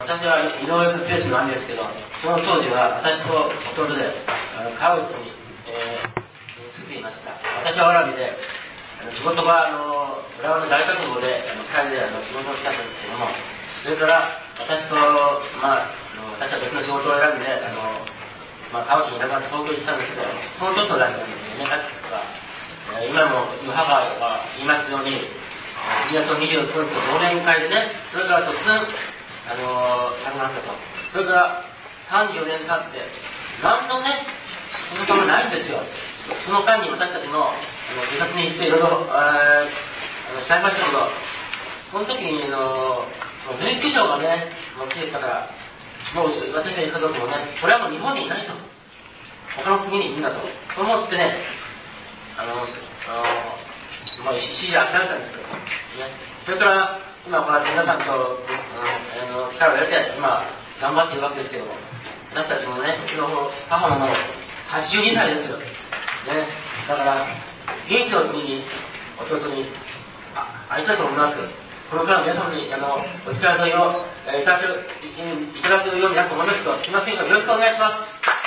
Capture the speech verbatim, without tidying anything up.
私は井上克義の兄ですけど、その当時は私と弟で川内に、えー、住んでいました。私は蕨で、仕事があの浦和の大学部であのふたりであの仕事をしたんですけども、それから私と、まあ、あの私は別の仕事を選んで、あのまあ、川内にいなくなって東京に行ったんですけど、そのちょっとだけなんですよね、確か。えー、今も母が言いますように、にがつにじゅうくにちの忘年会でね、それから突然、あのー、亡くなったと。それからさんじゅうよねん経って、何のね、その顔がないんですよ。その間に私たちの自殺に行っていろいろ、えー、しちゃいましたけど、その時に、あのー、免許証がね、持っていたから、もう私たち家族もね、これはもう日本にいないと。他の国にいるんだと。と思ってね、あの、あの、まあ、指示を諦めたんですけど、ね。それから、今こうやって皆さんと、うん、あの、力を入れて、今、頑張っているわけですけども、私たちもね、うちの母ももう、はちじゅうにさいですよ。ね。だから、元気のうちに、弟に、あ、会いたいと思います。これから皆様に、あの、お力添えを、えー、いただく、いただくようになると思いますけど、すみませんが、よろしくお願いします。